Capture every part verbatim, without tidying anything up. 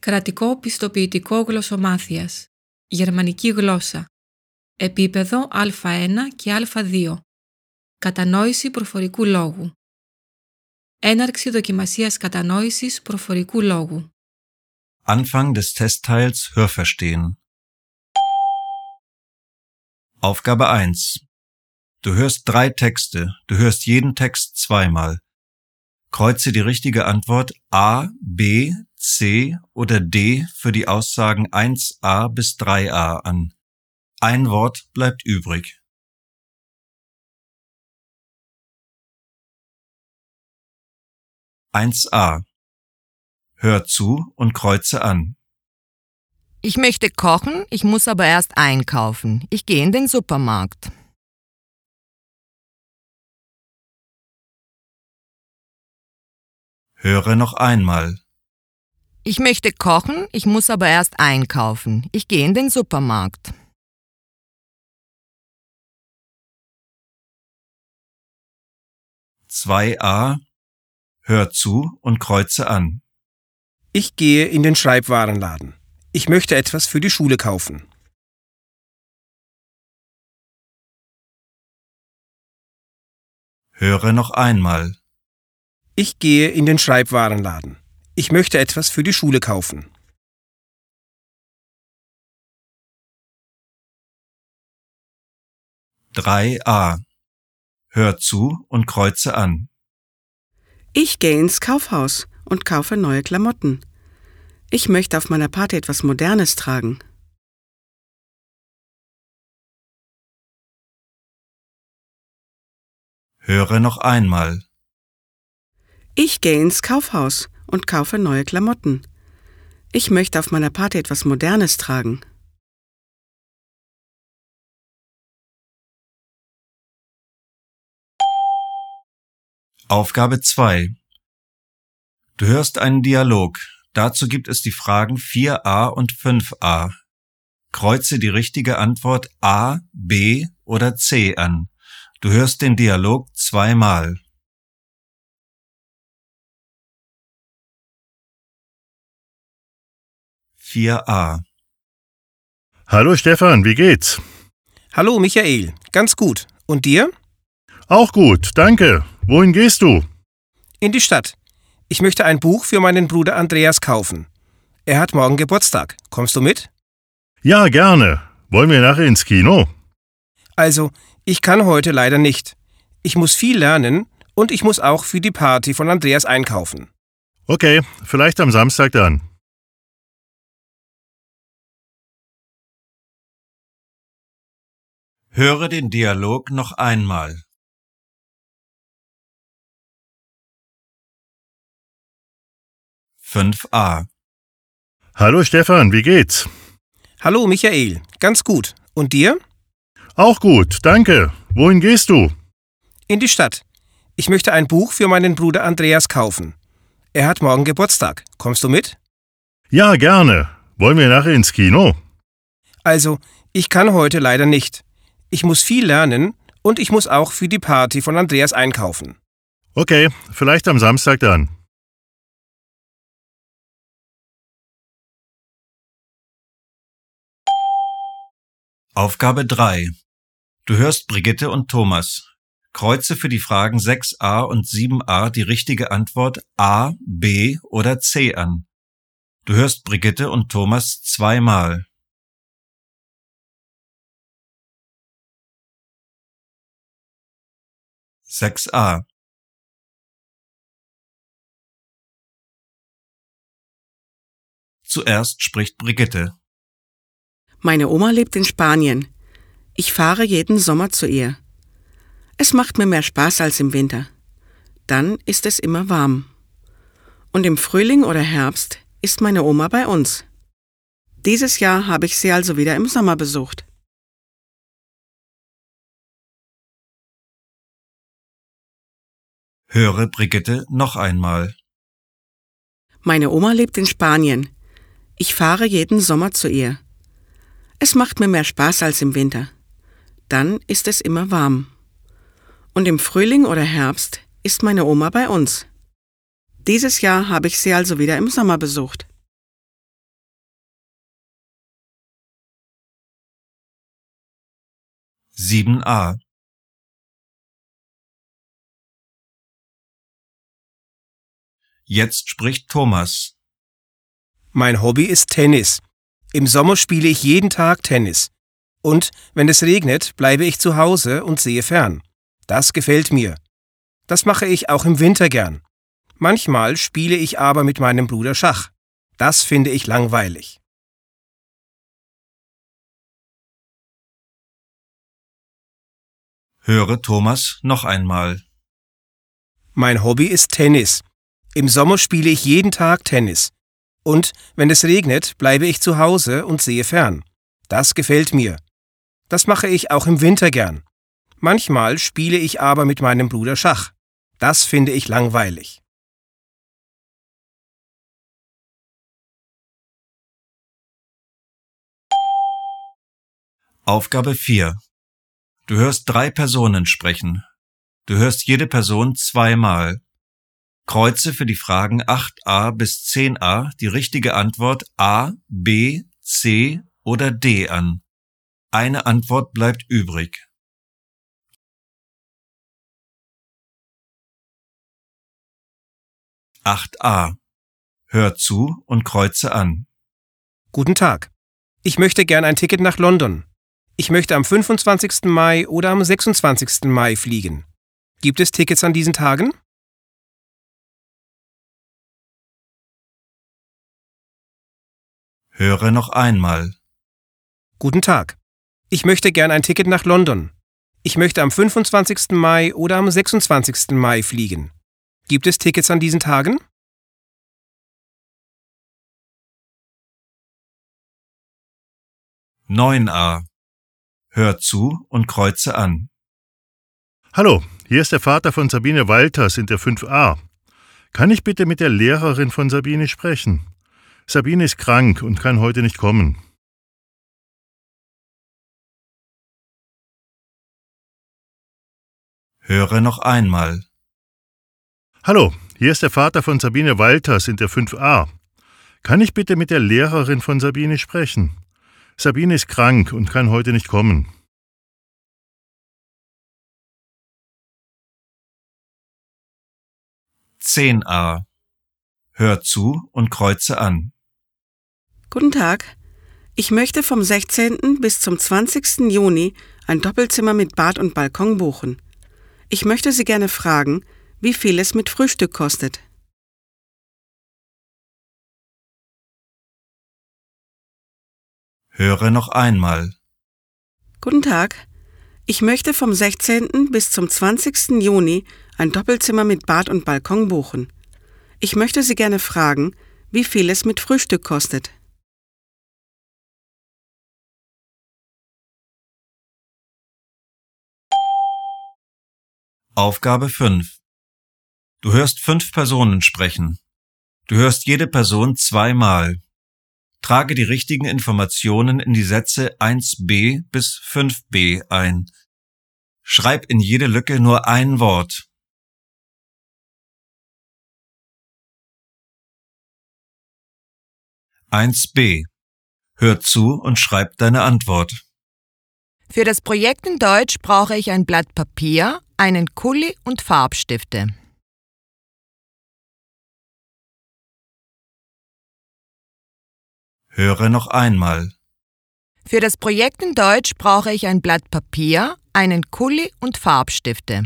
Κρατικό πιστοποιητικό γλωσσομάθειας. Γερμανική γλώσσα. Επίπεδο Α ένα και Α δύο. Κατανόηση προφορικού λόγου. Έναρξη δοκιμασίας κατανόησης προφορικού λόγου. Anfang des Testteils Hörverstehen. Aufgabe eins. Du hörst drei Texte. Du hörst jeden Text zweimal. Kreuze die richtige Antwort A, B, C oder D für die Aussagen eins a bis drei a an. Ein Wort bleibt übrig. eins a. Hör zu und kreuze an. Ich möchte kochen, ich muss aber erst einkaufen. Ich gehe in den Supermarkt. Höre noch einmal. Ich möchte kochen, ich muss aber erst einkaufen. Ich gehe in den Supermarkt. zwei a. Hör zu und kreuze an. Ich gehe in den Schreibwarenladen. Ich möchte etwas für die Schule kaufen. Höre noch einmal. Ich gehe in den Schreibwarenladen. Ich möchte etwas für die Schule kaufen. drei a. Hör zu und kreuze an. Ich gehe ins Kaufhaus und kaufe neue Klamotten. Ich möchte auf meiner Party etwas Modernes tragen. Höre noch einmal. Ich gehe ins Kaufhaus und kaufe neue Klamotten. Ich möchte auf meiner Party etwas Modernes tragen. Aufgabe zwei. Du hörst einen Dialog. Dazu gibt es die Fragen vier a und fünf a. Kreuze die richtige Antwort A, B oder C an. Du hörst den Dialog zweimal. vier a. Hallo Stefan, wie geht's? Hallo Michael, ganz gut. Und dir? Auch gut, danke. Wohin gehst du? In die Stadt. Ich möchte ein Buch für meinen Bruder Andreas kaufen. Er hat morgen Geburtstag. Kommst du mit? Ja, gerne. Wollen wir nachher ins Kino? Also, ich kann heute leider nicht. Ich muss viel lernen und ich muss auch für die Party von Andreas einkaufen. Okay, vielleicht am Samstag dann. Höre den Dialog noch einmal. fünf a. Hallo Stefan, wie geht's? Hallo Michael, ganz gut. Und dir? Auch gut, danke. Wohin gehst du? In die Stadt. Ich möchte ein Buch für meinen Bruder Andreas kaufen. Er hat morgen Geburtstag. Kommst du mit? Ja, gerne. Wollen wir nachher ins Kino? Also, ich kann heute leider nicht. Ich muss viel lernen und ich muss auch für die Party von Andreas einkaufen. Okay, vielleicht am Samstag dann. Aufgabe drei. Du hörst Brigitte und Thomas. Kreuze für die Fragen sechs a und sieben a die richtige Antwort A, B oder C an. Du hörst Brigitte und Thomas zweimal. sechs a. Zuerst spricht Brigitte. Meine Oma lebt in Spanien. Ich fahre jeden Sommer zu ihr. Es macht mir mehr Spaß als im Winter. Dann ist es immer warm. Und im Frühling oder Herbst ist meine Oma bei uns. Dieses Jahr habe ich sie also wieder im Sommer besucht. Höre Brigitte noch einmal. Meine Oma lebt in Spanien. Ich fahre jeden Sommer zu ihr. Es macht mir mehr Spaß als im Winter. Dann ist es immer warm. Und im Frühling oder Herbst ist meine Oma bei uns. Dieses Jahr habe ich sie also wieder im Sommer besucht. sieben a. Jetzt spricht Thomas. Mein Hobby ist Tennis. Im Sommer spiele ich jeden Tag Tennis. Und wenn es regnet, bleibe ich zu Hause und sehe fern. Das gefällt mir. Das mache ich auch im Winter gern. Manchmal spiele ich aber mit meinem Bruder Schach. Das finde ich langweilig. Höre Thomas noch einmal. Mein Hobby ist Tennis. Im Sommer spiele ich jeden Tag Tennis. Und wenn es regnet, bleibe ich zu Hause und sehe fern. Das gefällt mir. Das mache ich auch im Winter gern. Manchmal spiele ich aber mit meinem Bruder Schach. Das finde ich langweilig. Aufgabe vier. Du hörst drei Personen sprechen. Du hörst jede Person zweimal. Kreuze für die Fragen acht a bis zehn a die richtige Antwort A, B, C oder D an. Eine Antwort bleibt übrig. acht a. Hör zu und kreuze an. Guten Tag. Ich möchte gern ein Ticket nach London. Ich möchte am fünfundzwanzigsten Mai oder am sechsundzwanzigsten Mai fliegen. Gibt es Tickets an diesen Tagen? Höre noch einmal. Guten Tag. Ich möchte gern ein Ticket nach London. Ich möchte am fünfundzwanzigsten Mai oder am sechsundzwanzigsten Mai fliegen. Gibt es Tickets an diesen Tagen? neun a. Hör zu und kreuze an. Hallo, hier ist der Vater von Sabine Walters in der fünf a. Kann ich bitte mit der Lehrerin von Sabine sprechen? Sabine ist krank und kann heute nicht kommen. Höre noch einmal. Hallo, hier ist der Vater von Sabine Walters in der fünf a. Kann ich bitte mit der Lehrerin von Sabine sprechen? Sabine ist krank und kann heute nicht kommen. zehn a. Hör zu und kreuze an. Guten Tag. Ich möchte vom sechzehnten bis zum zwanzigsten Juni ein Doppelzimmer mit Bad und Balkon buchen. Ich möchte Sie gerne fragen, wie viel es mit Frühstück kostet. Höre noch einmal. Guten Tag. Ich möchte vom sechzehnten bis zum zwanzigsten Juni ein Doppelzimmer mit Bad und Balkon buchen. Ich möchte Sie gerne fragen, wie viel es mit Frühstück kostet. Aufgabe fünf. Du hörst fünf Personen sprechen. Du hörst jede Person zweimal. Trage die richtigen Informationen in die Sätze eins b bis fünf b ein. Schreib in jede Lücke nur ein Wort. eins b. Hör zu und schreib deine Antwort. Für das Projekt in Deutsch brauche ich ein Blatt Papier, einen Kuli und Farbstifte. Höre noch einmal. Für das Projekt in Deutsch brauche ich ein Blatt Papier, einen Kuli und Farbstifte.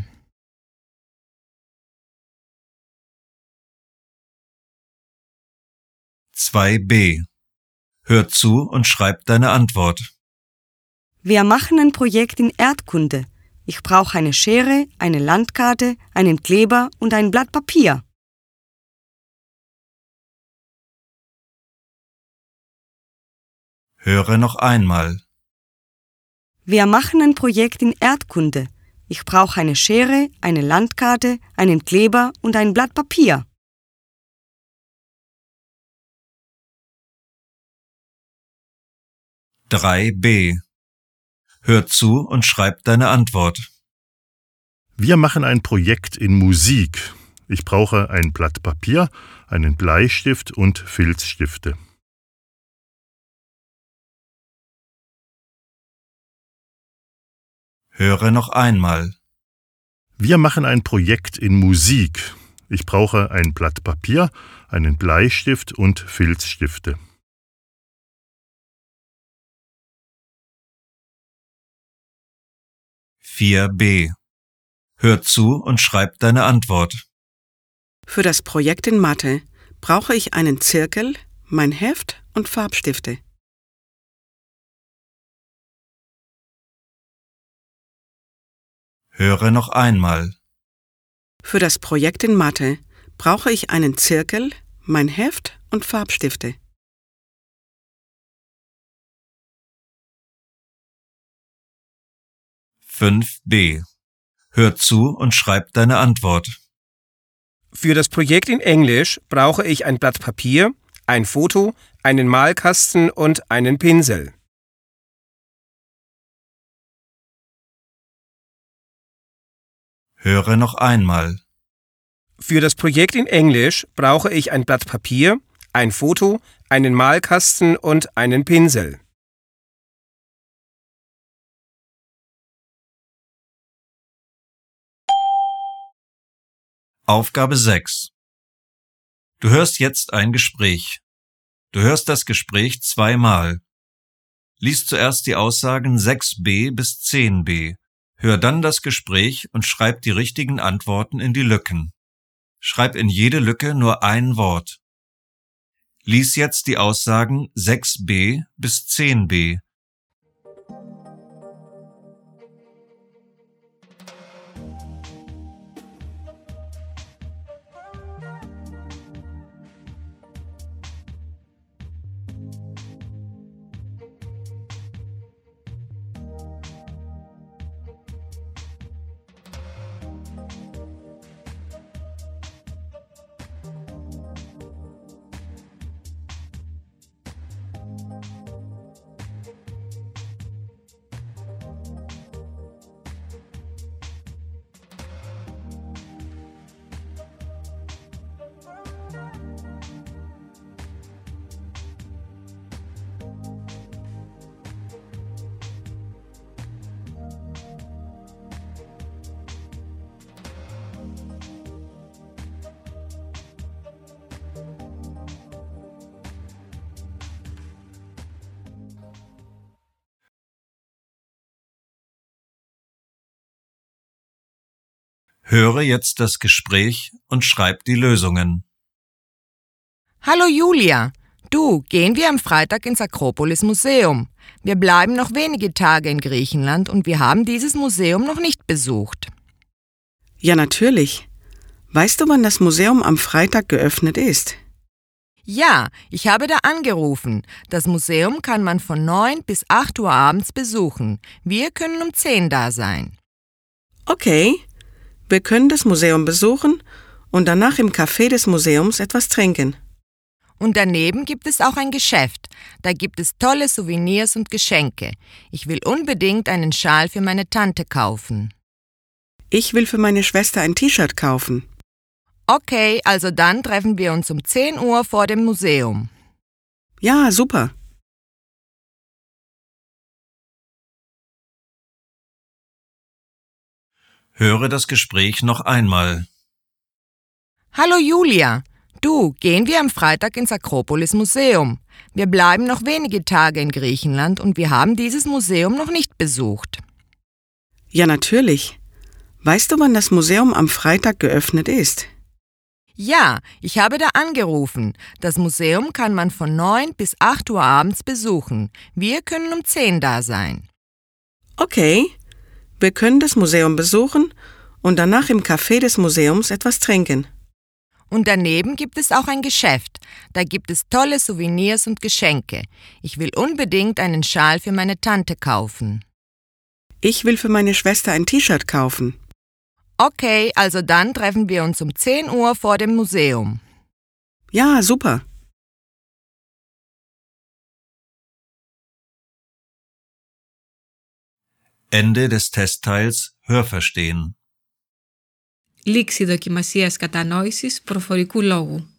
zwei b. Hör zu und schreib deine Antwort. Wir machen ein Projekt in Erdkunde. Ich brauche eine Schere, eine Landkarte, einen Kleber und ein Blatt Papier. Höre noch einmal. Wir machen ein Projekt in Erdkunde. Ich brauche eine Schere, eine Landkarte, einen Kleber und ein Blatt Papier. drei b. Hör zu und schreib deine Antwort. Wir machen ein Projekt in Musik. Ich brauche ein Blatt Papier, einen Bleistift und Filzstifte. Höre noch einmal. Wir machen ein Projekt in Musik. Ich brauche ein Blatt Papier, einen Bleistift und Filzstifte. vier b. Hör zu und schreib deine Antwort. Für das Projekt in Mathe brauche ich einen Zirkel, mein Heft und Farbstifte. Höre noch einmal. Für das Projekt in Mathe brauche ich einen Zirkel, mein Heft und Farbstifte. fünf b. Hör zu und schreib deine Antwort. Für das Projekt in Englisch brauche ich ein Blatt Papier, ein Foto, einen Malkasten und einen Pinsel. Höre noch einmal. Für das Projekt in Englisch brauche ich ein Blatt Papier, ein Foto, einen Malkasten und einen Pinsel. Aufgabe sechs. Du hörst jetzt ein Gespräch. Du hörst das Gespräch zweimal. Lies zuerst die Aussagen sechs b bis zehn b. Hör dann das Gespräch und schreib die richtigen Antworten in die Lücken. Schreib in jede Lücke nur ein Wort. Lies jetzt die Aussagen sechs b bis zehn b. Höre jetzt das Gespräch und schreib die Lösungen. Hallo Julia, du, gehen wir am Freitag ins Akropolis-Museum. Wir bleiben noch wenige Tage in Griechenland und wir haben dieses Museum noch nicht besucht. Ja, natürlich. Weißt du, wann das Museum am Freitag geöffnet ist? Ja, ich habe da angerufen. Das Museum kann man von neun bis acht Uhr abends besuchen. Wir können um zehn da sein. Okay, wir können das Museum besuchen und danach im Café des Museums etwas trinken. Und daneben gibt es auch ein Geschäft. Da gibt es tolle Souvenirs und Geschenke. Ich will unbedingt einen Schal für meine Tante kaufen. Ich will für meine Schwester ein T-Shirt kaufen. Okay, also dann treffen wir uns um zehn Uhr vor dem Museum. Ja, super. Höre das Gespräch noch einmal. Hallo Julia, du, gehen wir am Freitag ins Akropolis-Museum. Wir bleiben noch wenige Tage in Griechenland und wir haben dieses Museum noch nicht besucht. Ja, natürlich. Weißt du, wann das Museum am Freitag geöffnet ist? Ja, ich habe da angerufen. Das Museum kann man von neun bis acht Uhr abends besuchen. Wir können um zehn da sein. Okay, wir können das Museum besuchen und danach im Café des Museums etwas trinken. Und daneben gibt es auch ein Geschäft. Da gibt es tolle Souvenirs und Geschenke. Ich will unbedingt einen Schal für meine Tante kaufen. Ich will für meine Schwester ein T-Shirt kaufen. Okay, also dann treffen wir uns um zehn Uhr vor dem Museum. Ja, super. Ende des Testteils Hörverstehen. Λήξη δοκιμασίας κατανόησης προφορικού λόγου.